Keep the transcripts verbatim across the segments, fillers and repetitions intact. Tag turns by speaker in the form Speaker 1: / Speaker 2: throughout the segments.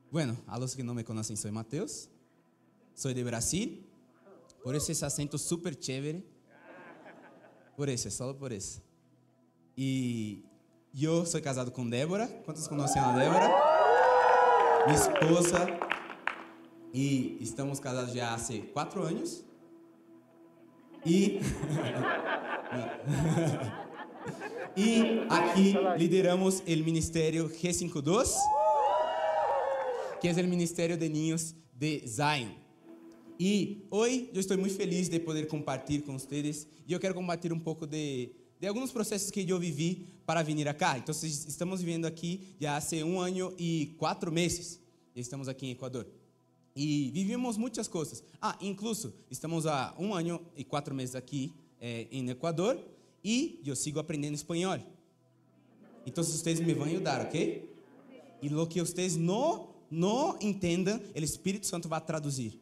Speaker 1: Bueno, a los que no me conocen, soy Mateus, soy de Brasil, por eso ese acento súper chévere, por eso, solo por eso. Y yo soy casado con Débora, ¿cuántos conocen a Débora? Mi esposa, y estamos casados ya hace cuatro años. Y, y aquí lideramos el ministerio G cincuenta y dos, que es el ministerio de niños de Zion. Y hoy yo estoy muy feliz de poder compartir con ustedes. Yo quiero compartir un poco de, de algunos procesos que yo viví para venir acá. Entonces estamos viviendo aquí ya hace un año y cuatro meses. Estamos aquí en Ecuador. Y vivimos muchas cosas. Ah, incluso estamos há um ano e quatro meses aqui eh, em Equador e eu sigo aprendendo espanhol. Então, vocês me vão ajudar, ok? E o que vocês não, não entendam, o Espírito Santo vai traduzir.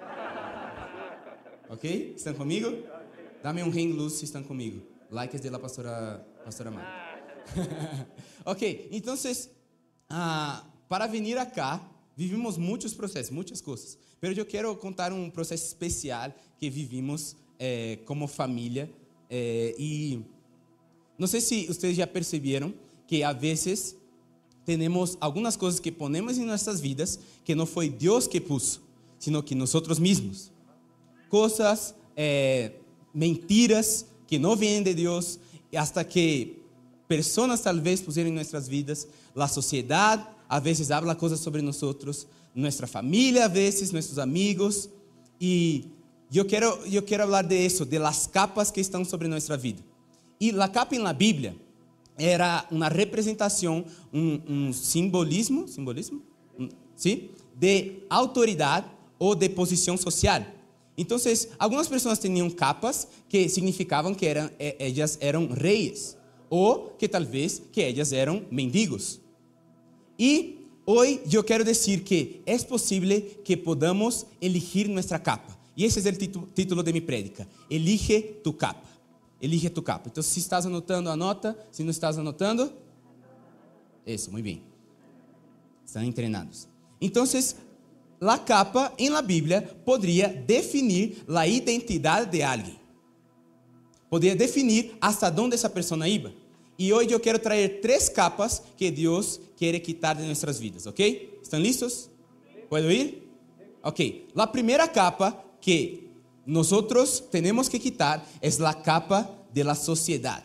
Speaker 1: Ok? Estão comigo? Dá-me um ring luz se estão comigo. Likes de la pastora, pastora Mari. Ok, então, ah, para vir acá, vivimos muitos processos, muitas coisas. Mas eu quero contar um processo especial que vivimos eh, como família. Eh, e não sei se vocês já perceberam que, a vezes, temos algumas coisas que ponemos em nossas vidas que não foi Deus que pôs, sino que nós mesmos. Coisas, eh, mentiras que não vêm de Deus, hasta que pessoas, talvez, puseram em nossas vidas, a sociedade, a veces habla cosas sobre nosotros, nuestra familia a veces, nuestros amigos. Y yo quiero, yo quiero hablar de eso, de las capas que están sobre nuestra vida. Y la capa en la Biblia era una representación, un, un simbolismo, simbolismo, ¿sí? De autoridad o de posición social. Entonces, algunas personas tenían capas que significaban que eran, ellas eran reyes, o que tal vez que ellas eran mendigos. E hoje eu quero dizer que é possível que podamos elegir nossa capa. E esse é o título de minha prédica. Elige tu capa. Elige tu capa. Então, se estás anotando, anota. Se não estás anotando, isso, muito bem. Estão treinados. Então, a capa em la Bíblia poderia definir a identidade de alguém. Poderia definir hasta onde essa pessoa iba. E hoje eu quero trazer três capas que Deus quer quitar de nossas vidas, ok? Estão listos? ¿Puedo ir? Ok. A primeira capa que nós temos que quitar é a capa de la sociedade.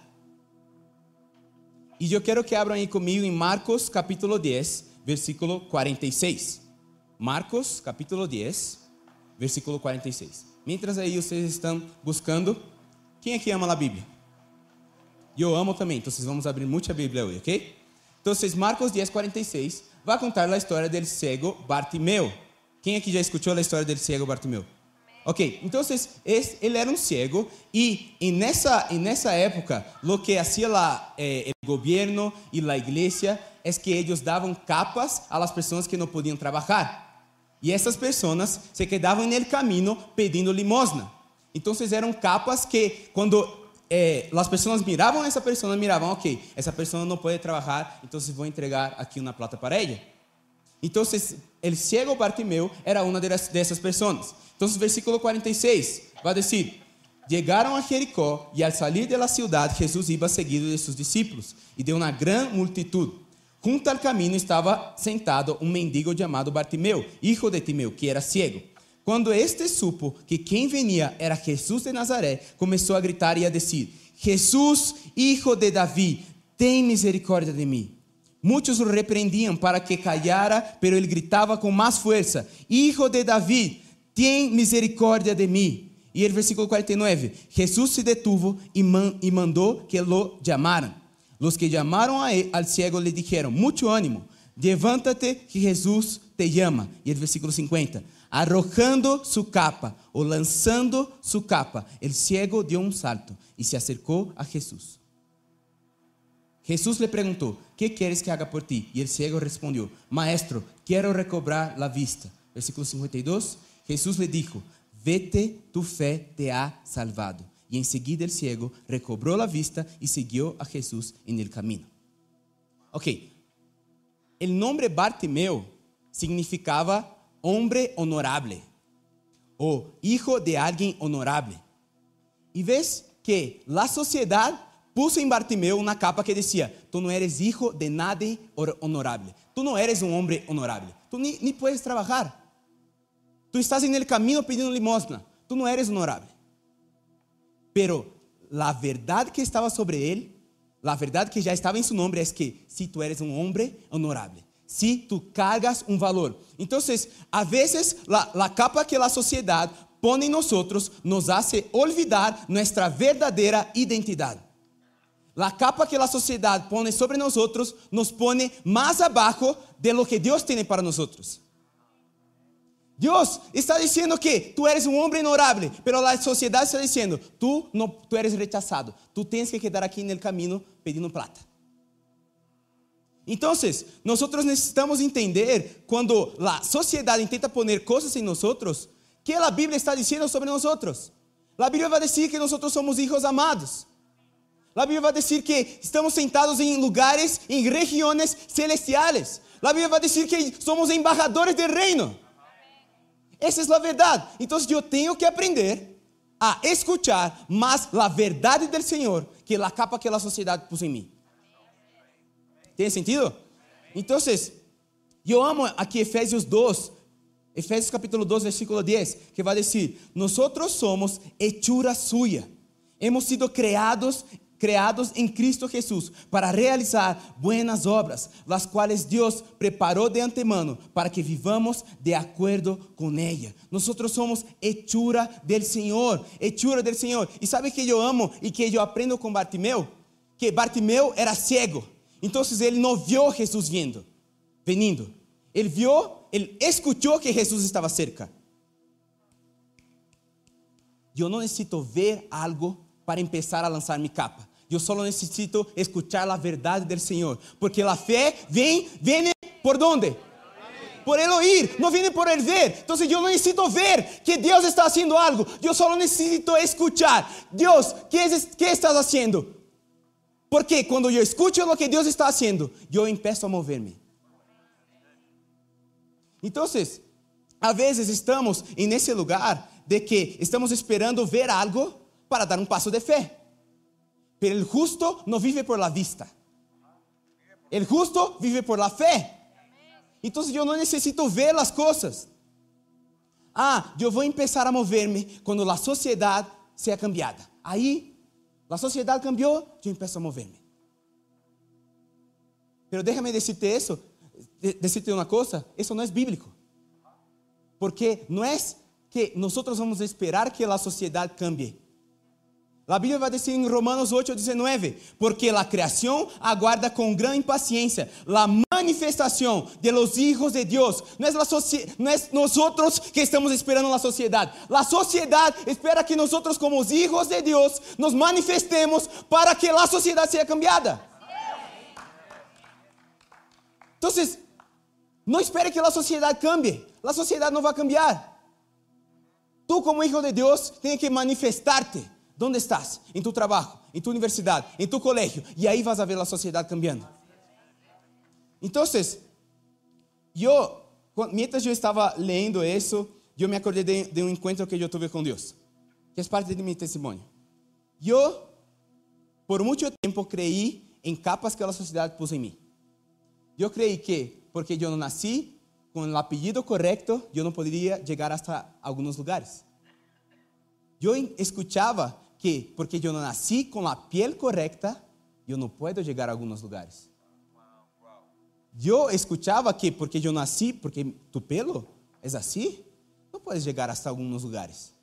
Speaker 1: E eu quero que abram aí comigo em Marcos capítulo dez, versículo quarenta e seis. Marcos capítulo dez, versículo quarenta e seis. Mientras aí vocês estão buscando, quem aqui ama a Bíblia? Eu amo também, então vamos abrir muita Bíblia hoje, ok? Então, Marcos dez, quarenta e seis vai contar a história do cego Bartimeu. Quem aqui já escutou a história do cego Bartimeu? Ok, então ele era um cego e nessa, nessa época, o que hacía la, eh, o governo e a igreja é que eles davam capas a las pessoas que não podiam trabalhar. E essas pessoas se quedavam no caminho pedindo limosna. Então, eram capas que quando Eh, as pessoas miravam essa pessoa, miravam, ok, essa pessoa não pode trabalhar, então vou entregar aqui uma plata para ela. Então, o cego Bartimeu era uma dessas pessoas. Então, o versículo quarenta e seis vai dizer: Chegaram a Jericó e al salir de la ciudad, Jesus iba seguido de seus discípulos e de uma grande multitud. Junto al caminho estava sentado um mendigo chamado Bartimeu, hijo de Timeu, que era cego. Quando este supo que quem venia era Jesus de Nazaré, começou a gritar e a dizer: Jesus, hijo de Davi, tem misericórdia de mim. Muitos o repreendiam para que callara, pero ele gritava com mais força: Hijo de Davi, tem misericórdia de mim. E o versículo quarenta e nove: Jesus se detuvo e, man, e mandou que lo llamaran. Los que llamaron a él, al ciego le dijeron: Mucho ánimo, levántate que Jesus te llama. E o versículo cinquenta: Arrojando su capa o lanzando su capa, el ciego dio un salto y se acercó a Jesús. Jesús le preguntó: ¿Qué quieres que haga por ti? Y el ciego respondió: Maestro, quiero recobrar la vista. Versículo cincuenta y dos: Jesús le dijo: Vete, tu fe te ha salvado. Y enseguida el ciego recobró la vista y siguió a Jesús en el camino. Ok, el nombre Bartimeo significaba hombre honorable o hijo de alguien honorable. Y ves que la sociedad puso en Bartimeo una capa que decía: tú no eres hijo de nadie honorable, tú no eres un hombre honorable, tú ni, ni puedes trabajar, tú estás en el camino pidiendo limosna, tú no eres honorable. Pero la verdad que estaba sobre él, la verdad que ya estaba en su nombre, es que si tú eres un hombre honorable, si tú cargas un valor. Entonces, a veces la, la capa que la sociedad pone en nosotros nos hace olvidar nuestra verdadera identidad. La capa que la sociedad pone sobre nosotros nos pone más abajo de lo que Dios tiene para nosotros. Dios está diciendo que tú eres un hombre honorable, pero la sociedad está diciendo: tú, no, tú eres rechazado, tú tienes que quedar aquí en el camino pidiendo plata. Entonces, nosotros necesitamos entender, cuando la sociedad intenta poner cosas en nosotros, ¿qué la Biblia está diciendo sobre nosotros? La Biblia va a decir que nosotros somos hijos amados. La Biblia va a decir que estamos sentados en lugares, en regiones celestiales. La Biblia va a decir que somos embajadores del reino. Esa es la verdad. Entonces yo tengo que aprender a escuchar más la verdad del Señor que la capa que la sociedad puso en mí. ¿Tiene sentido? Entonces, yo amo aquí Efesios dos, Efesios capítulo dos, versículo diez, que va a decir: nosotros somos hechura suya. Hemos sido creados creados en Cristo Jesús para realizar buenas obras, las cuales Dios preparó de antemano para que vivamos de acuerdo con ella. Nosotros somos hechura del Señor, hechura del Señor. ¿Y sabe que yo amo y que yo aprendo con Bartimeo? Que Bartimeo era ciego, entonces él no vio a Jesús viendo, veniendo. Él vio, él escuchó que Jesús estaba cerca. Yo no necesito ver algo para empezar a lanzar mi capa. Yo solo necesito escuchar la verdad del Señor, porque la fe viene, viene ¿por dónde? Por el oír, no viene por el ver. Entonces yo no necesito ver que Dios está haciendo algo, yo solo necesito escuchar. Dios, ¿qué, es, qué estás haciendo? Porque cuando yo escucho lo que Dios está haciendo, yo empiezo a moverme. Entonces, a veces estamos en ese lugar de que estamos esperando ver algo para dar un paso de fe. Pero el justo no vive por la vista. El justo vive por la fe. Entonces yo no necesito ver las cosas. Ah, yo voy a empezar a moverme cuando la sociedad sea cambiada. Ahí, la sociedad cambió, yo empiezo a moverme. Pero déjame decirte eso, decirte una cosa, eso no es bíblico. Porque no es que nosotros vamos a esperar que la sociedad cambie. La Biblia va a decir en Romanos ocho, diecinueve, porque la creación aguarda con gran impaciencia la manifestación de los hijos de Dios. No es, la no es nosotros que estamos esperando la sociedad. La sociedad espera que nosotros como hijos de Dios nos manifestemos para que la sociedad sea cambiada. Entonces, no espere que la sociedad cambie. La sociedad no va a cambiar. Tú como hijo de Dios tienes que manifestarte. ¿Dónde estás? En tu trabajo, en tu universidad, en tu colegio. Y ahí vas a ver la sociedad cambiando. Entonces, yo, mientras yo estaba leyendo eso, yo me acordé de, de un encuentro que yo tuve con Dios, que es parte de mi testimonio. Yo, por mucho tiempo, creí en capas que la sociedad puso en mí. Yo creí que, porque yo no nací con el apellido correcto, yo no podría llegar hasta algunos lugares. Yo escuchaba que porque yo no nací con la piel correcta, yo no puedo llegar a algunos lugares. Yo escuchaba que porque yo nací, porque tu pelo es así, no puedes llegar hasta algunos lugares.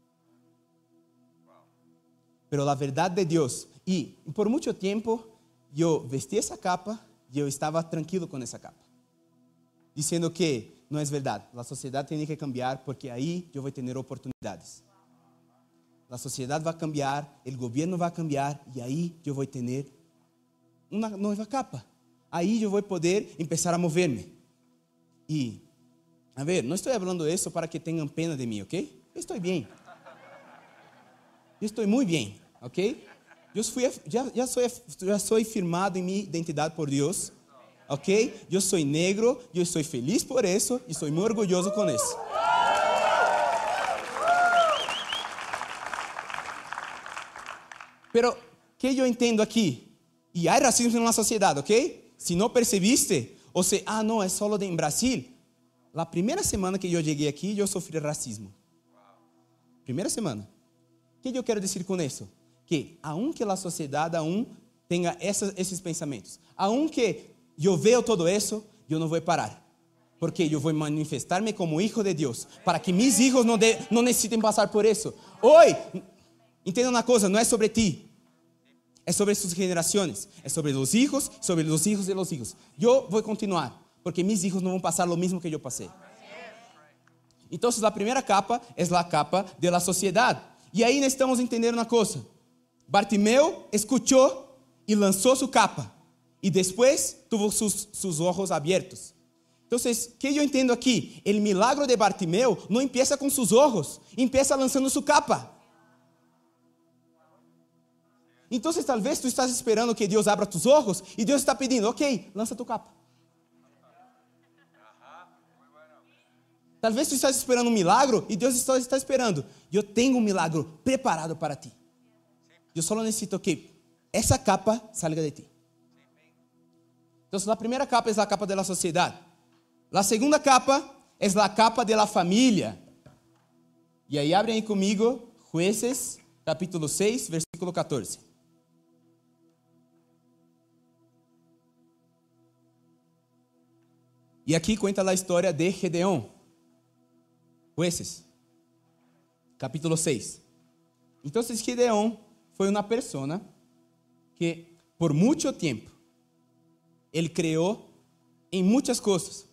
Speaker 1: Pero la verdad de Dios, y por mucho tiempo yo vestí esa capa y yo estaba tranquilo con esa capa, diciendo que no es verdad, la sociedad tiene que cambiar porque ahí yo voy a tener oportunidades. La sociedad va a cambiar, el gobierno va a cambiar y ahí yo voy a tener una nueva capa. Ahí yo voy a poder empezar a moverme. Y, a ver, no estoy hablando de eso para que tengan pena de mí, ¿ok? Yo estoy bien. Yo estoy muy bien, ¿ok? Yo fui, ya, ya, soy, ya soy firmado en mi identidad por Dios. ¿ok? Yo soy negro, yo estoy feliz por eso y estoy muy orgulloso con eso. Pero, ¿qué yo entiendo aquí? Y hay racismo en la sociedad, ¿ok? Si no percibiste, o sea, ah, no, es solo de en Brasil. La primera semana que yo llegué aquí, yo sufrí racismo. Primera semana. ¿Qué yo quiero decir con eso? Que aunque la sociedad aún tenga esas, esos pensamientos, aunque yo veo todo eso, yo no voy a parar. Porque yo voy a manifestarme como hijo de Dios, para que mis hijos no, de, no necesiten pasar por eso. Hoy, entienda una cosa, no es sobre ti. Es sobre sus generaciones, es sobre los hijos, sobre los hijos de los hijos. Yo voy a continuar, porque mis hijos no van a pasar lo mismo que yo pasé. Entonces la primera capa es la capa de la sociedad. Y ahí necesitamos entender una cosa. Bartimeo escuchó y lanzó su capa. Y después tuvo sus, sus ojos abiertos. Entonces, ¿qué yo entiendo aquí? El milagro de Bartimeo no empieza con sus ojos, empieza lanzando su capa. Entonces tal vez tú estás esperando que Dios abra tus ojos y Dios está pidiendo, ok, lanza tu capa. Tal vez tú estás esperando um milagro e Deus está, está esperando. Eu tenho um milagro preparado para ti. Eu só necessito que essa capa salga de ti. Então, a primeira capa é a capa da sociedade. A segunda capa é a capa da família. E aí abrem aí comigo Jueces, capítulo seis, versículo catorze. E aqui conta a história de Gedeón. Jueces, capítulo seis. Então, Gedeón foi uma pessoa que por muito tempo ele criou em muitas coisas.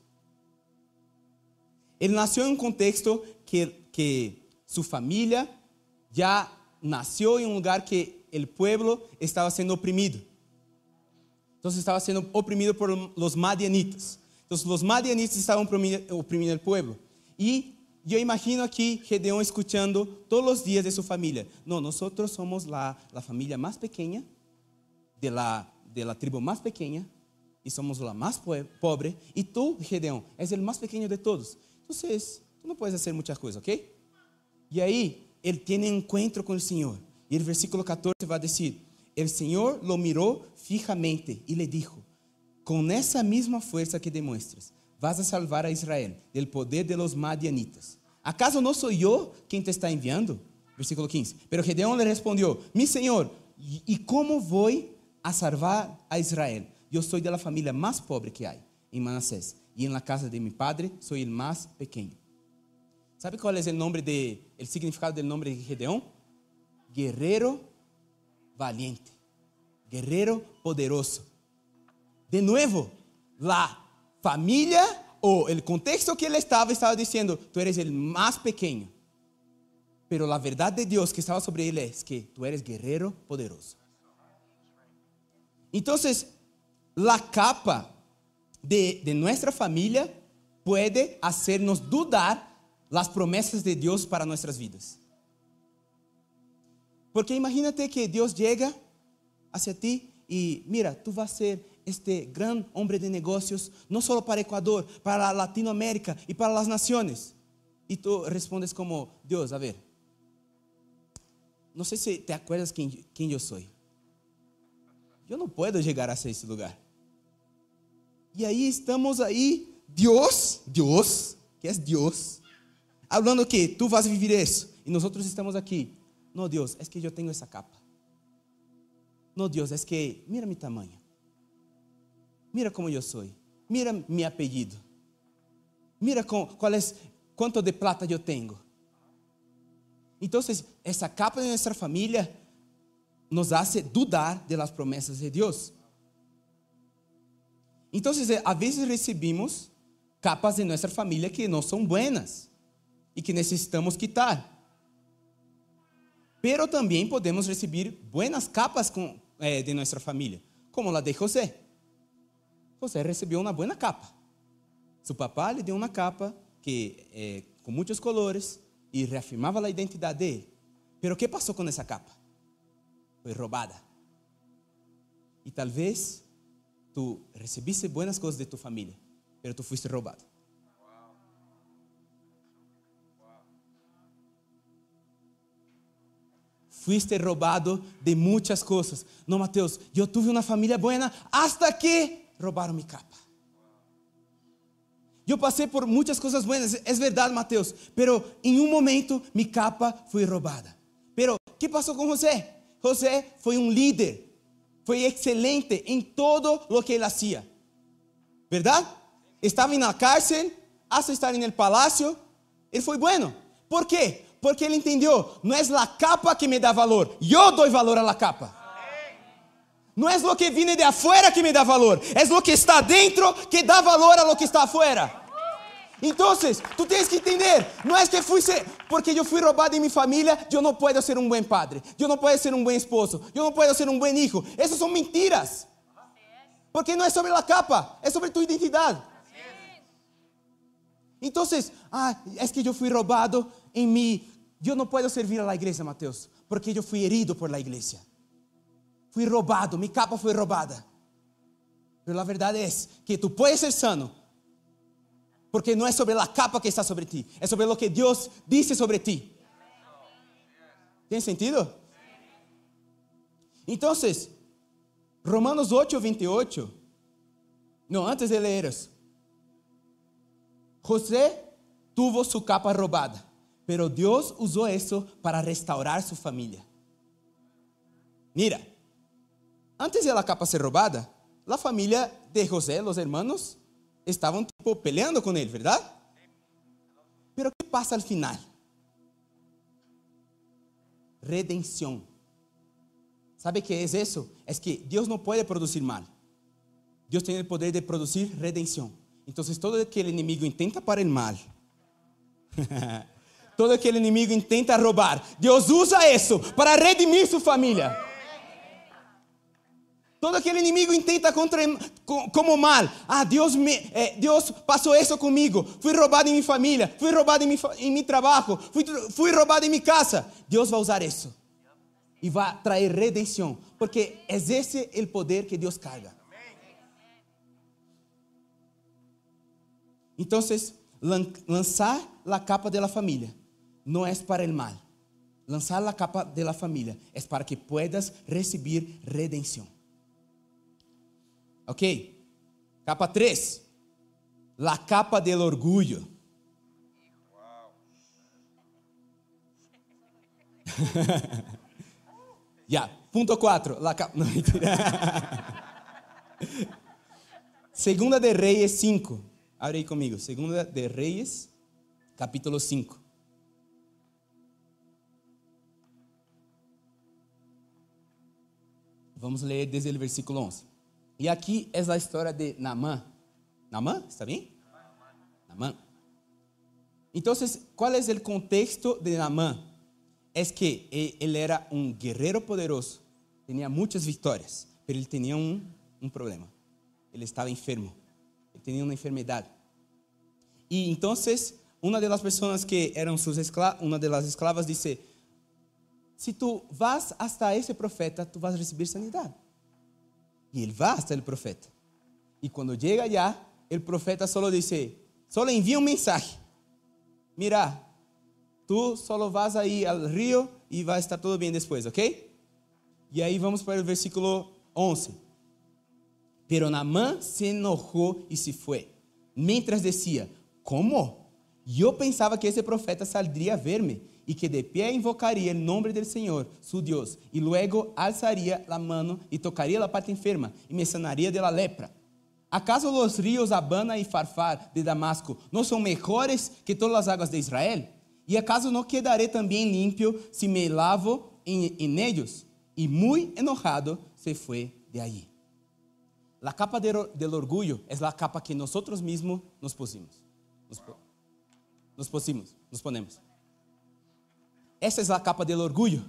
Speaker 1: Ele nasceu em um contexto que, que sua família já nasceu em um lugar que o povo estava sendo oprimido. Então, estava sendo oprimido por los madianitas. Então, os madianitas estavam oprimindo, oprimindo o povo. E eu imagino aqui Gedeón escuchando todos os dias de sua família. Não, nós somos a, a família mais pequena, de la, de la tribo mais pequena, e somos a mais pobre. E tu, Gedeón, és o mais pequeno de todos. Então, tu não podes fazer muitas coisas, ok? E aí, ele tem um encontro com o Senhor. E o versículo catorze vai dizer: El Senhor lo mirou fijamente e le dijo: com essa mesma força que demuestras, vas a salvar a Israel del poder de los madianitas. ¿Acaso no soy yo quien te está enviando? Versículo quince. Pero Gedeón le respondió: mi Señor, ¿y cómo voy a salvar a Israel? Yo soy de la familia más pobre que hay en Manasés, y en la casa de mi padre soy el más pequeño. ¿Sabe cuál es el nombre de, el significado del nombre de Gedeón? Guerrero valiente, guerrero poderoso. De nuevo, la familia o el contexto que él estaba, estaba diciendo: tú eres el más pequeño. Pero la verdad de Dios que estaba sobre él es que tú eres guerrero poderoso. Entonces, la capa de, de nuestra familia puede hacernos dudar las promesas de Dios para nuestras vidas. Porque imagínate que Dios llega hacia ti y mira, tú vas a ser este gran hombre de negocios, no solo para Ecuador, para Latinoamérica y para las naciones. Y tú respondes como: Dios, a ver, no sé si te acuerdas quién, quién yo soy. Yo no puedo llegar hacia ese lugar. Y ahí estamos ahí, Dios, Dios, que es Dios, hablando que tú vas a vivir eso. Y nosotros estamos aquí. No, Dios, es que yo tengo esa capa. No, Dios, es que mira mi tamaño. Mira como yo soy. Mira mi apellido. Mira con, cuál es, cuánto de plata yo tengo. Entonces, esa capa de nuestra familia nos hace dudar de las promesas de Dios. Entonces, a veces recibimos capas de nuestra familia que no son buenas y que necesitamos quitar. Pero también podemos recibir buenas capas con, eh, de nuestra familia, como la de José. José recibió una buena capa. Su papá le dio una capa que, eh, con muchos colores y reafirmaba la identidad de él. Pero ¿qué pasó con esa capa? Fue robada. Y tal vez tú recibiste buenas cosas de tu familia, pero tú fuiste robado. Fuiste robado de muchas cosas. No, Mateus, yo tuve una familia buena hasta que robaron mi capa. Yo pasé por muchas cosas buenas, es verdad, Mateus, pero en un momento mi capa fue robada. Pero, ¿qué pasó con José? José fue un líder, fue excelente en todo lo que él hacía, ¿verdad? Estaba en la cárcel, hasta estar en el palacio, él fue bueno. ¿Por qué? Porque él entendió, no es la capa que me da valor, yo doy valor a la capa. No es lo que viene de afuera que me da valor, es lo que está dentro que da valor a lo que está afuera. Entonces, tú tienes que entender, no es que fui ser, porque yo fui robado en mi familia, yo no puedo ser un buen padre, yo no puedo ser un buen esposo, yo no puedo ser un buen hijo. Esas son mentiras. Porque no es sobre la capa, es sobre tu identidad. Entonces, ah, es que yo fui robado en mi, yo no puedo servir a la iglesia, Mateus, porque yo fui herido por la iglesia. Fui robado, mi capa fue robada. Pero la verdad es que tú puedes ser sano, porque no es sobre la capa que está sobre ti, es sobre lo que Dios dice sobre ti. ¿Tiene sentido? Entonces, Romanos ocho, veintiocho. No, antes de leer eso. José tuvo su capa robada, pero Dios usó eso para restaurar su familia. Mira, antes de la capa ser robada, la familia de José, los hermanos, estaban tipo peleando con él, ¿verdad? Pero ¿qué pasa al final? Redención. ¿Sabe qué es eso? Es que Dios no puede producir mal. Dios tiene el poder de producir redención. Entonces todo lo que el enemigo intenta para el mal, todo lo que el enemigo intenta robar, Dios usa eso para redimir su familia. Todo lo que el enemigo intenta contra, como mal. Ah, Dios, me, eh, Dios pasó eso conmigo. Fui robado en mi familia. Fui robado en mi, en mi trabajo. Fui, fui robado en mi casa. Dios va a usar eso. Y va a traer redención. Porque es ese el poder que Dios carga. Entonces, lanzar la capa de la familia no es para el mal. Lanzar la capa de la familia es para que puedas recibir redención. Ok, capa tres, la capa del orgullo. Ya, punto cuatro, la capa, no, Segunda de Reyes cinco, abre aí comigo, Segunda de Reyes, capítulo cinco. Vamos leer desde el versículo once. Y aquí es la historia de Naamán. ¿Naamán? ¿Está bien? Naamán. Entonces, ¿cuál es el contexto de Naamán? Es que él era un guerrero poderoso, tenía muchas victorias, pero él tenía un, un problema. Él estaba enfermo, él tenía una enfermedad. Y entonces, una de las personas que eran sus esclavas, una de las esclavas dice, si tú vas hasta ese profeta, tú vas a recibir sanidad. Y él va hasta el profeta. Y cuando llega allá, el profeta solo dice, solo envía un mensaje. Mira, tú solo vas ahí al río y va a estar todo bien después, ¿ok? Y ahí vamos para el versículo once. Pero Naamán se enojó y se fue, mientras decía, ¿cómo? Yo pensaba que ese profeta saldría a verme y que de pie invocaría el nombre del Señor, su Dios, y luego alzaría la mano y tocaría la parte enferma y me sanaría de la lepra. ¿Acaso los ríos Abana y Farfar de Damasco no son mejores que todas las aguas de Israel? ¿Y acaso no quedaré también limpio si me lavo en, en ellos? Y muy enojado se fue de allí. La capa de, del orgullo es la capa que nosotros mismos nos pusimos. Nos, nos pusimos, nos ponemos. Esa es la capa del orgullo.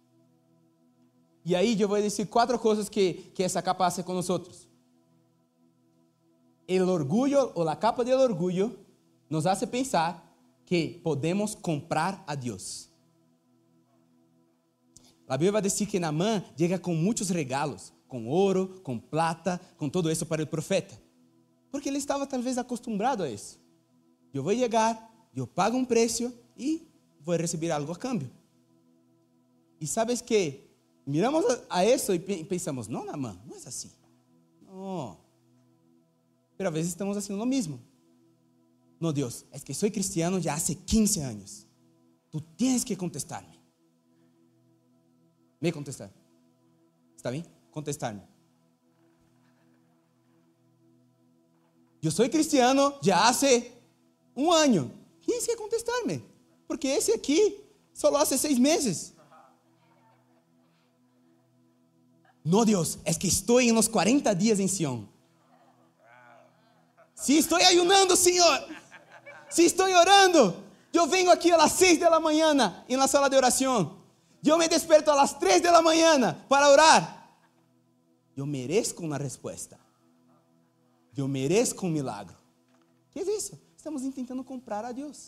Speaker 1: Y ahí yo voy a decir cuatro cosas que, que esa capa hace con nosotros. El orgullo o la capa del orgullo nos hace pensar que podemos comprar a Dios. La Biblia va a decir que Naamán llega con muchos regalos, com ouro, com plata, com todo isso para o profeta. Porque ele estava talvez acostumado a isso. Eu vou chegar, eu pago um preço e vou receber algo a cambio. E sabes que miramos a isso e pensamos, não, Naamán, não é assim. Não. Pero a veces estamos haciendo lo mismo. No, Dios, es que soy cristiano ya hace quince años. Tú tienes que contestarme. Me contestar. ¿Está bien? Contestarme. Yo soy cristiano ya hace un año. Tienes que contestarme. Porque ese aquí solo hace seis meses. No, Dios, es que estoy en los cuarenta días en Sion. Si estoy ayunando, Señor. Si estoy orando. Yo vengo aquí a las seis de la mañana en la sala de oración. Yo me despierto a las tres de la mañana para orar. Yo merezco una respuesta. Yo merezco un milagro. ¿Qué es eso? Estamos intentando comprar a Dios.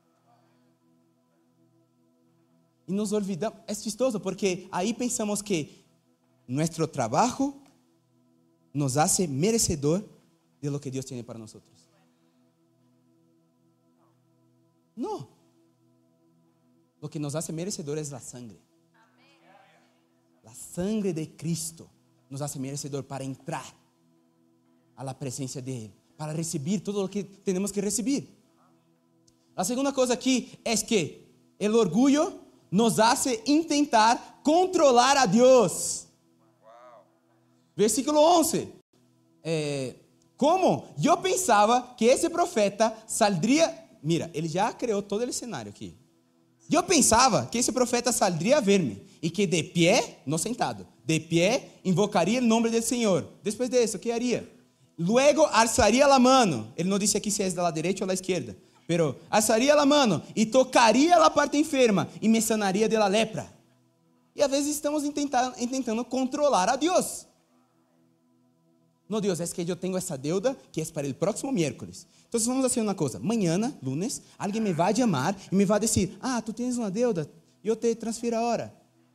Speaker 1: Y nos olvidamos. Es chistoso porque ahí pensamos que nuestro trabajo nos hace merecedor de lo que Dios tiene para nosotros. No. Lo que nos hace merecedor es la sangre. La sangre de Cristo nos hace merecedor para entrar a la presencia de Él, para recibir todo lo que tenemos que recibir. La segunda cosa aquí es que el orgullo nos hace intentar controlar a Dios. Versículo once. Eh, como yo pensaba que ese profeta saldría... Mira, ele já criou todo o cenário aqui. Eu pensava que esse profeta saldria a ver-me e que de pé, não sentado, de pé invocaria o nome do Senhor. Depois disso, o que haria? Luego alzaria a mano. Ele não disse aqui se é da direita ou da esquerda, pero alzaria a mano e tocaria a parte enferma e me sanaria de la lepra. E às vezes estamos tentando, tentando controlar a Deus. No, Dios, es que yo tengo esa deuda que es para el próximo miércoles. Entonces vamos a hacer una cosa. Mañana, lunes, alguien me va a llamar y me va a decir, ah, tú tienes una deuda, yo te transfiero ahora.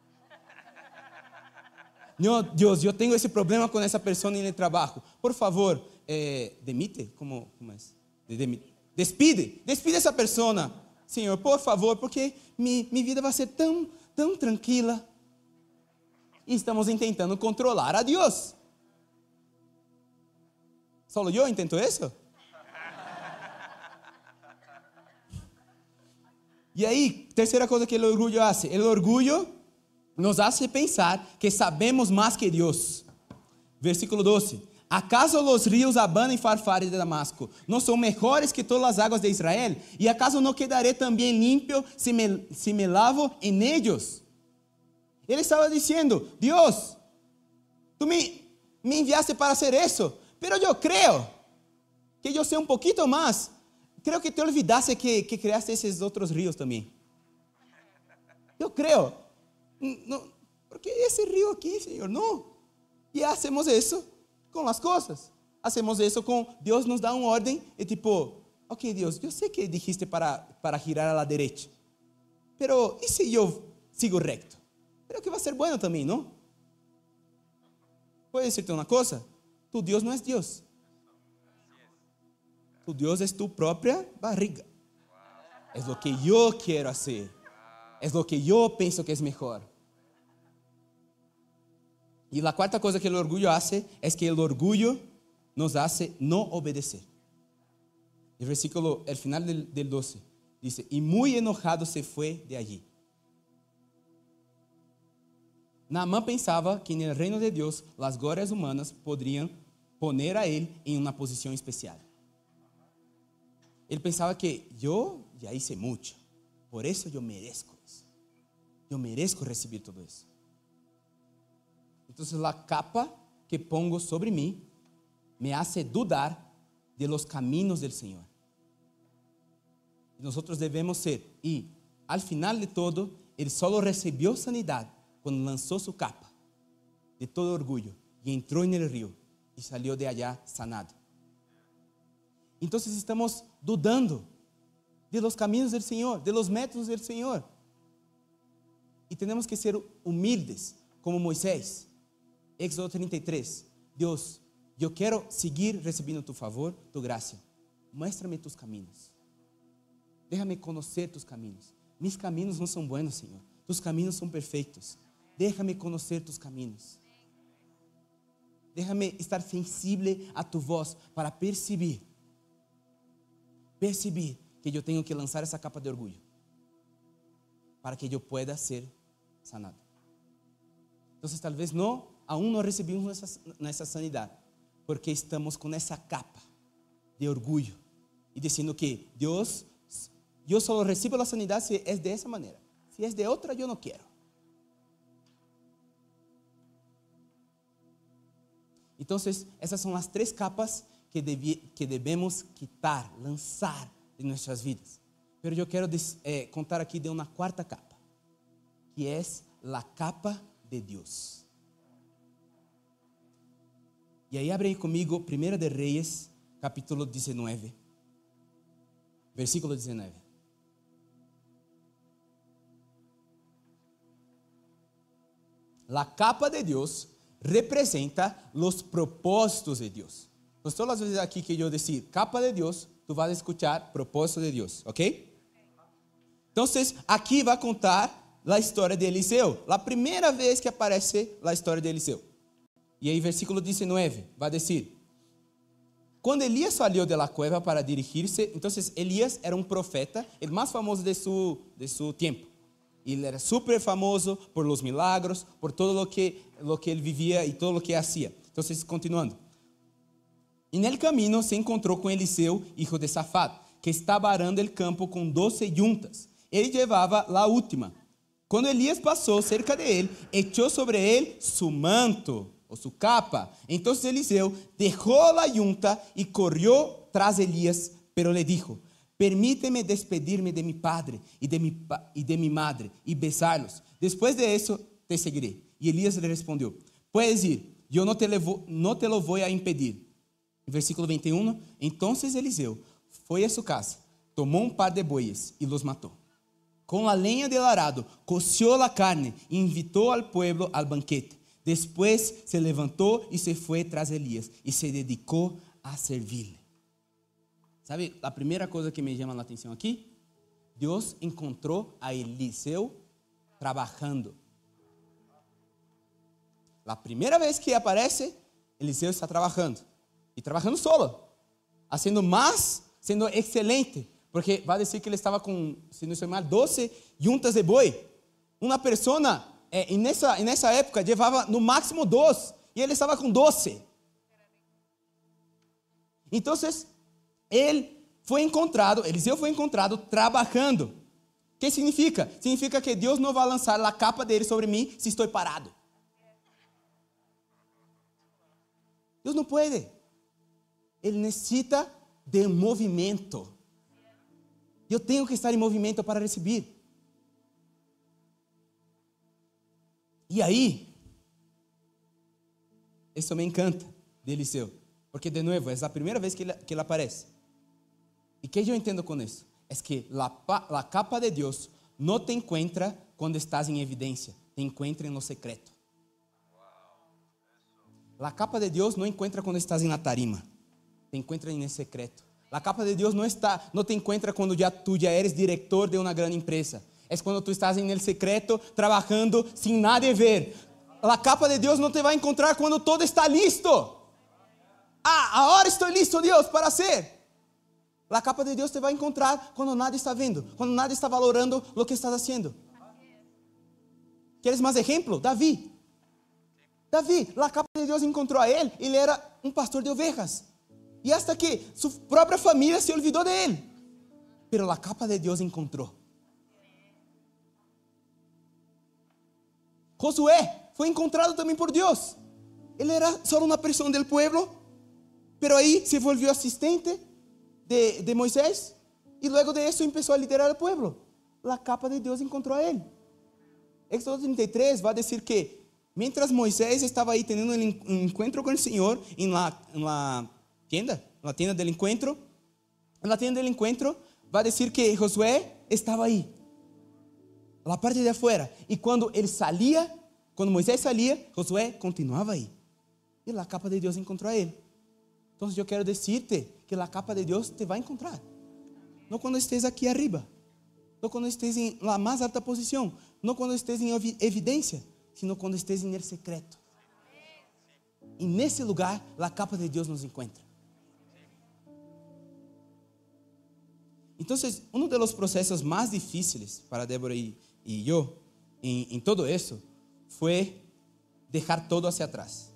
Speaker 1: No, Dios, yo tengo ese problema con esa persona en el trabajo. Por favor, eh, demite, ¿cómo, cómo es? De, de, despide, despide a esa persona. Señor, por favor, porque mi, mi vida va a ser tan, tan tranquila. Y estamos intentando controlar a Dios. Solo yo intento eso. Y ahí, tercera cosa que el orgullo hace. El orgullo nos hace pensar que sabemos más que Dios. Versículo doce. ¿Acaso los ríos Abana y Farfar de Damasco no son mejores que todas las aguas de Israel? ¿Y acaso no quedaré también limpio si me, si me lavo en ellos? Él estaba diciendo, Dios, tú me, me enviaste para hacer eso. Pero yo creo que yo sé un poquito más. Creo que te olvidaste que, que creaste esos otros ríos también. Yo creo. No, porque ese río aquí, Señor, no. Y hacemos eso con las cosas. Hacemos eso con Dios nos da una orden y tipo, ok, Dios, yo sé que dijiste para, para girar a la derecha. Pero, ¿y si yo sigo recto? Creo que va a ser bueno también, ¿no? ¿Puedo decirte una cosa? Tu Dios no es Dios. Tu Dios es tu propia barriga. Es lo que yo quiero hacer. Es lo que yo pienso que es mejor. Y la cuarta cosa que el orgullo hace es que el orgullo nos hace no obedecer. El versículo, el final del, del doce, dice, y muy enojado se fue de allí. Naamán pensaba que en el reino de Dios las glorias humanas podrían poner a él en una posición especial. Él pensaba que yo ya hice mucho, por eso yo merezco eso. Yo merezco recibir todo eso. Entonces la capa que pongo sobre mí me hace dudar de los caminos del Señor. Y nosotros debemos ser, y al final de todo, Él solo recibió sanidad cuando lanzó su capa de todo orgullo y entró en el río y salió de allá sanado. Entonces estamos dudando de los caminos del Señor, de los métodos del Señor. Y tenemos que ser humildes como Moisés. Éxodo trinta y tres. Dios, yo quiero seguir recibiendo tu favor, tu gracia. Muéstrame tus caminos. Déjame conocer tus caminos. Mis caminos no son buenos, Señor. Tus caminos son perfectos. Déjame conocer tus caminos. Déjame estar sensible a tu voz para percibir, percibir que yo tengo que lanzar esa capa de orgullo para que yo pueda ser sanado. Entonces tal vez no, aún no recibimos nuestra, nuestra sanidad porque estamos con esa capa de orgullo y diciendo que Dios, yo solo recibo la sanidad si es de esa manera. Si es de otra, yo no quiero. Entonces, esas son las tres capas que, debi, que debemos quitar, lanzar de nuestras vidas. Pero yo quiero eh, contar aquí de una cuarta capa, que es la capa de Dios. Y ahí abre conmigo Primera de Reyes, capítulo diecinueve, versículo diecinueve. La capa de Dios representa los propósitos de Dios. Entonces, todas las veces aquí que yo decir capa de Dios, tú vas a escuchar propósito de Dios, ¿ok? Entonces, aquí va a contar la historia de Eliseo. La primera vez que aparece la historia de Eliseo. Y ahí versículo diecinueve va a decir: cuando Elías salió de la cueva para dirigirse, entonces Elías era un profeta, el más famoso de su, de su tiempo. Y él era súper famoso por los milagros, por todo lo que, lo que él vivía y todo lo que hacía. Entonces, continuando. En el camino se encontró con Eliseo, hijo de Safat, que estaba arando el campo con doce yuntas. Él llevaba la última. Cuando Elías pasó cerca de él, echó sobre él su manto o su capa. Entonces Eliseo dejó la yunta y corrió tras Elías, pero le dijo: permíteme despedirme de mi padre y de mi, y de mi madre y besarlos. Después de eso te seguiré. Y Elías le respondió: puedes ir, yo no te, levo, no te lo voy a impedir. Versículo veintiuno. Entonces Eliseo fue a su casa, tomó un par de bueyes y los mató. Con la leña del arado coció la carne e invitó al pueblo al banquete. Después se levantó y se fue tras Elías y se dedicó a servirle. ¿Sabe? La primera cosa que me llama la atención aquí, Dios encontró a Eliseo trabajando. La primera vez que aparece, Eliseo está trabajando. Y trabajando solo, haciendo más, siendo excelente. Porque va a decir que ele estava com, se não estou mal, doze juntas de boi. Uma pessoa, eh, e nessa, nessa época, levava no máximo dois. E ele estava com doze. Então, ele foi encontrado, Eliseu foi encontrado trabalhando. O que significa? Significa que Deus não vai lançar a capa dele sobre mim se estou parado. Deus não pode. Ele necessita de movimento. Eu tenho que estar em movimento para receber. E aí, isso me encanta de Eliseu. Porque, de novo, é a primeira vez que ele, que ele aparece. E o que eu entendo com isso? É que a capa de Deus não te encontra quando estás em evidência. Te encontra no secreto. A capa de Deus não encontra quando estás na tarima. Te encuentra en el secreto. La capa de Dios no está, no te encuentra cuando ya tú ya eres director de una gran empresa. Es cuando tú estás en el secreto, trabajando sin nadie ver. La capa de Dios no te va a encontrar cuando todo está listo. Ah, ahora estoy listo, Dios, para hacer. La capa de Dios te va a encontrar cuando nadie está viendo, cuando nadie está valorando lo que estás haciendo. ¿Quieres más ejemplo? David. David, la capa de Dios encontró a él. Él era un pastor de ovejas. E hasta que sua própria família se olvidou de ele. Pero a capa de Deus encontrou. Josué foi encontrado também por Deus. Ele era só uma pessoa do povo, pero aí se volviu assistente de, de Moisés. E logo de isso começou a liderar o povo. A capa de Deus encontrou a ele. Éxodo trinta y tres vai dizer que, mientras Moisés estava aí tendo um encontro com o Senhor em la, em la tienda, na tienda del encuentro, na tienda del encuentro, vai dizer que Josué estava aí, na parte de afuera, e quando ele saía, Quando Moisés saía, Josué continuava aí. E a capa de Deus encontrou a ele. Então, eu quero dizer-te que a capa de Deus te vai encontrar. Não quando estés aqui arriba. Não quando estés em la mais alta posição. Não quando estés em evidência. Sino quando estés em el secreto. E nesse lugar, a capa de Deus nos encontra. Então, um dos processos mais difíceis para Débora e, e eu, em, em todo isso, foi deixar todo hacia atrás.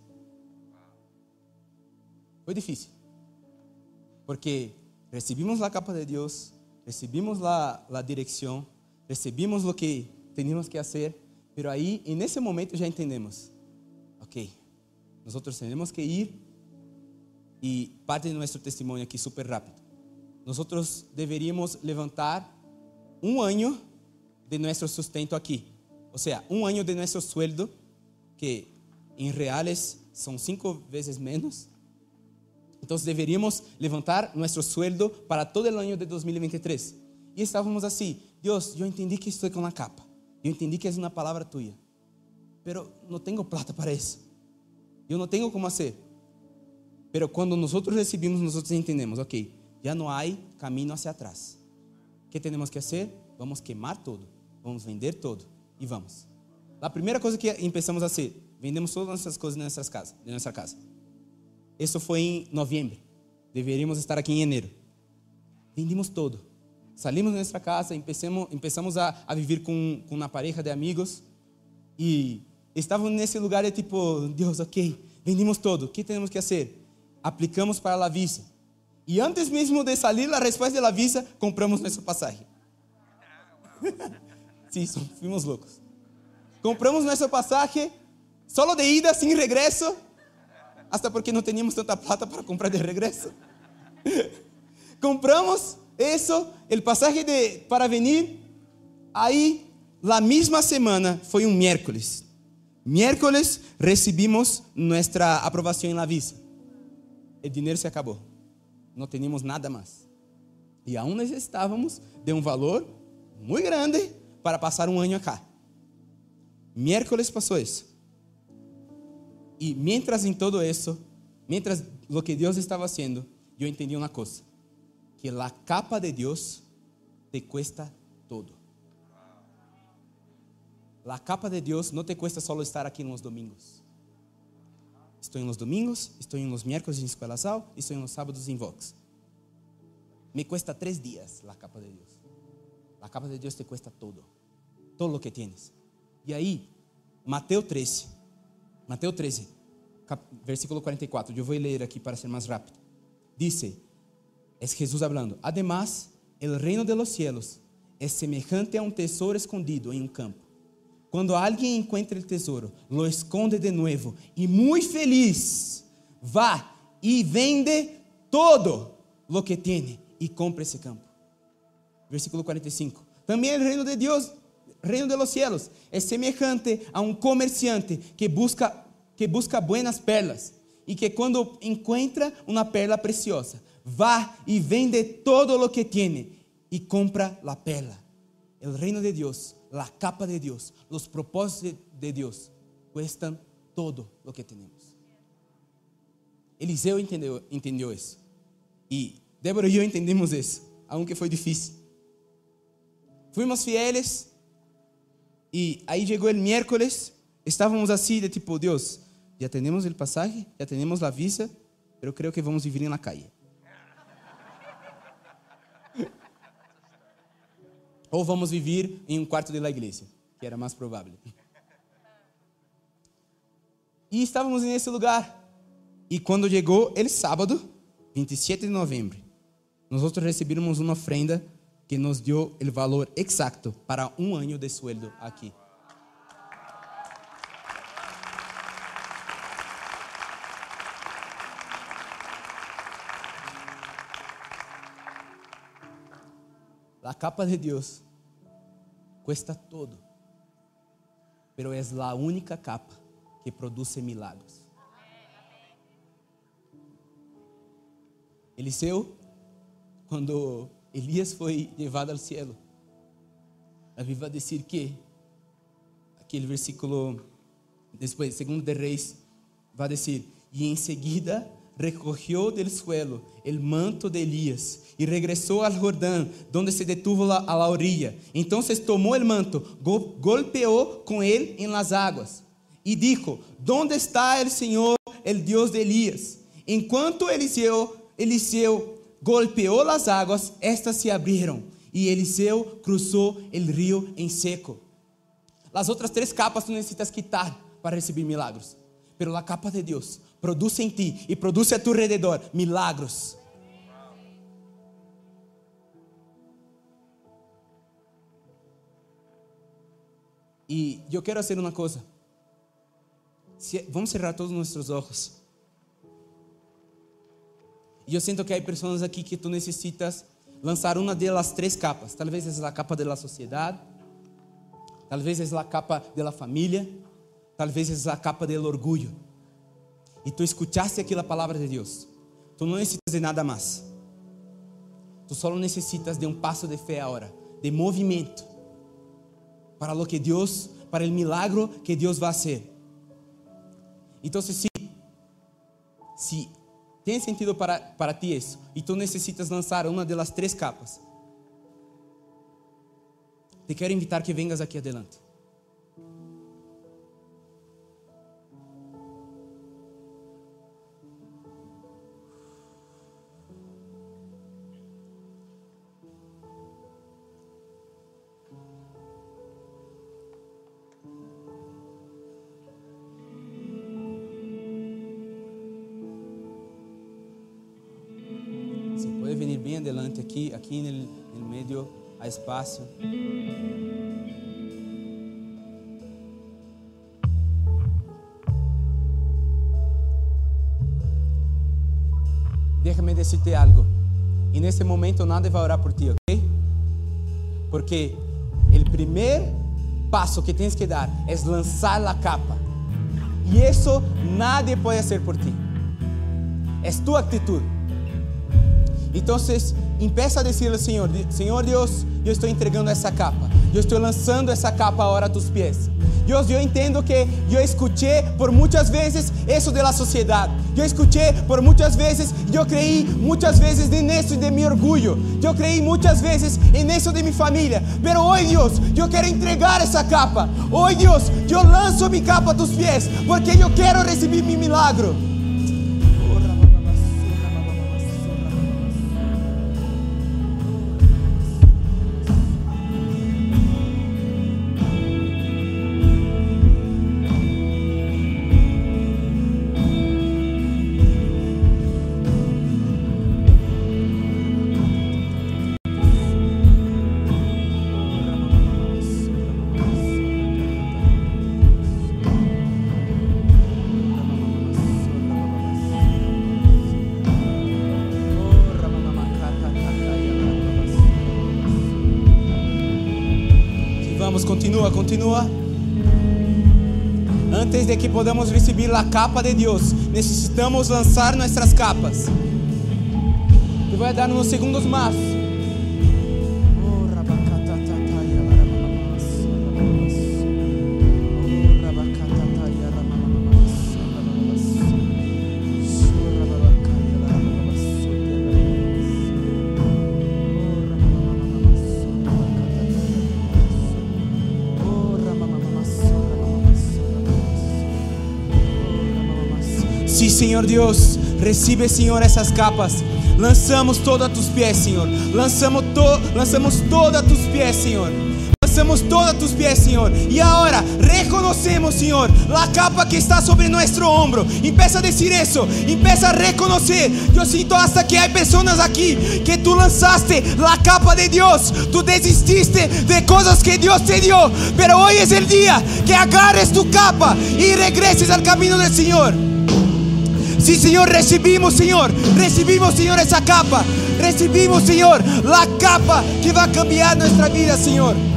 Speaker 1: Foi difícil. Porque recebimos a capa de Deus, recebimos a, a direção, recebimos o que teníamos que fazer, mas aí, nesse momento, já entendemos. Ok, nós temos que ir, e parte de nosso testemunho aqui, super rápido. Nós deveríamos levantar um ano de nosso sustento aqui. Ou seja, um ano de nosso sueldo, que em reais são cinco vezes menos. Então, deveríamos levantar nosso sueldo para todo o ano de dois mil e vinte e três. E estávamos assim: Deus, eu entendi que estou com a capa. Eu entendi que é uma palavra tua. Mas não tenho plata para isso. Eu não tenho como fazer. Mas quando nós recebemos, nós entendemos: ok, já não há caminho hacia atrás. O que temos que fazer? Vamos queimar todo. Vamos vender todo. E vamos. A primeira coisa que começamos a fazer, vendemos todas as nossas coisas de nossa casa. De nossa casa. Isso foi em novembro. Deveríamos estar aqui em janeiro. Vendimos todo. Salimos de nossa casa, empezamos, empezamos a, a viver com, com uma pareja de amigos. E estávamos nesse lugar de tipo, Deus, ok, vendimos todo. O que temos que fazer? Aplicamos para a Visa. E antes mesmo de sair a resposta da Visa, compramos nossa passagem. Sim, fomos loucos. Compramos nossa passagem, solo de ida, sem regresso. Hasta porque não tínhamos tanta plata para comprar de regresso. Compramos isso, o pasaje de, para venir. Aí, la mesma semana, foi um miércoles. Miércoles, recebimos nossa aprovação na Visa. O dinheiro se acabou. Não tínhamos nada mais. E aún necessitávamos de um valor muito grande para passar um ano acá. Miércoles passou isso. E mientras em todo isso, mientras lo que Deus estava fazendo, eu entendi uma coisa: que a capa de Deus te cuesta todo. A capa de Deus não te cuesta solo estar aqui nos domingos. Estou nos domingos, estou nos miércoles em Escola Sal, estou nos sábados em Vox. Me cuesta três dias a capa de Deus. A capa de Deus te cuesta todo. Todo lo que tienes. E aí, Mateus treze. Mateus treze, versículo quarenta e quatro. Eu vou ler aqui para ser mais rápido. Dice, é Jesus hablando: además, el reino de los cielos es semejante a un tesoro escondido en un campo. Cuando alguien encuentra el tesoro, lo esconde de nuevo y muy feliz va y vende todo lo que tiene y compra ese campo. Versículo quarenta e cinco. También el reino de Dios, reino de los cielos, es semejante a un comerciante que busca, que busca buenas perlas y que cuando encuentra una perla preciosa, va y vende todo lo que tiene y compra la perla. El reino de Dios, la capa de Dios, los propósitos de Dios cuestan todo lo que tenemos. Eliseu entendeu, entendeu isso. E Débora e eu entendemos isso, aunque foi difícil. Fuimos fieles e aí chegou o miércoles, estávamos assim de tipo, Deus, já temos o pasaje, já temos a visa, pero creo que vamos viver na calle. Ou vamos viver em um quarto de la igreja, que era mais provável. E estávamos nesse lugar. E quando chegou o sábado, vinte e sete de novembro, nós recebemos uma ofrenda que nos deu o valor exato para um ano de sueldo aqui. A capa de Deus cuesta todo, pero é a única capa que produz milagros. Eliseu, quando Elias foi levado ao cielo, a Bíblia vai dizer que, aquele versículo Después, segundo de Reis, va a decir, y enseguida recogió del suelo el manto de Elías y regresó al Jordán, donde se detuvo la, a la orilla. Entonces tomó el manto, go, golpeó con él en las aguas y dijo, ¿dónde está el Señor, el Dios de Elías? En cuanto Eliseo, Eliseo golpeó las aguas, estas se abrieron y Eliseo cruzó el río en seco. Las otras tres capas tú necesitas quitar para recibir milagros, pero la capa de Dios produce en ti y produce a tu alrededor milagros. Y yo quiero hacer una cosa. Vamos cerrar todos nuestros ojos. Yo siento que hay personas aquí que tú necesitas lanzar una de las tres capas. Tal vez es la capa de la sociedad, tal vez es la capa de la familia, tal vez es la capa del orgullo. Y tú escuchaste aquí la palabra de Dios. Tú no necesitas de nada más. Tú solo necesitas de un paso de fe ahora, de movimiento, para lo que Dios, para el milagro que Dios va a hacer. Entonces, si, si tiene sentido para, para ti eso, y tú necesitas lanzar una de las tres capas, te quero invitar que vengas aqui adelante. Se pode vir bem adelante aqui, aqui no meio há espaço. Déjame decirte algo. E nesse momento nadie vai orar por ti, ¿ok? Porque o primeiro passo que tens que dar é lançar a capa. E isso nadie pode fazer por ti. É tua atitude. Então, empieza a dizer ao Senhor, Senhor Deus, eu estou entregando essa capa. Eu estou lançando essa capa agora a tus pés. Deus, eu entendo que eu escutei por muitas vezes isso da sociedade. Eu escutei por muitas vezes, eu creí muitas vezes nisso de meu orgulho. Eu creí muitas vezes nisso de minha família. Pero hoje, Deus, eu quero entregar essa capa. Hoje, Deus, eu lanço minha capa a tus pés, porque eu quero receber meu milagro. Continua, continua. Antes de que podamos receber a capa de Deus, necessitamos lançar nossas capas. Te vou dar uns segundos mais. Sí, Senhor Deus, recibe, Senhor, essas capas. Lançamos todo a tus pés, Senhor. Lançamos, to, lançamos todo a tus pés, Senhor. Lançamos todo a tus pés, Senhor. E agora reconhecemos, Senhor, a capa que está sobre nosso ombro. Empieza a dizer isso. Empieza a reconhecer. Eu sinto hasta que há pessoas aqui que tu lançaste a capa de Deus. Tu desististe de coisas que Deus te deu. Pero hoy es el día que agarres tu capa e regreses al camino del Senhor. Sí, Señor, recibimos, Señor, recibimos, Señor, esa capa. Recibimos, Señor, la capa que va a cambiar nuestra vida, Señor.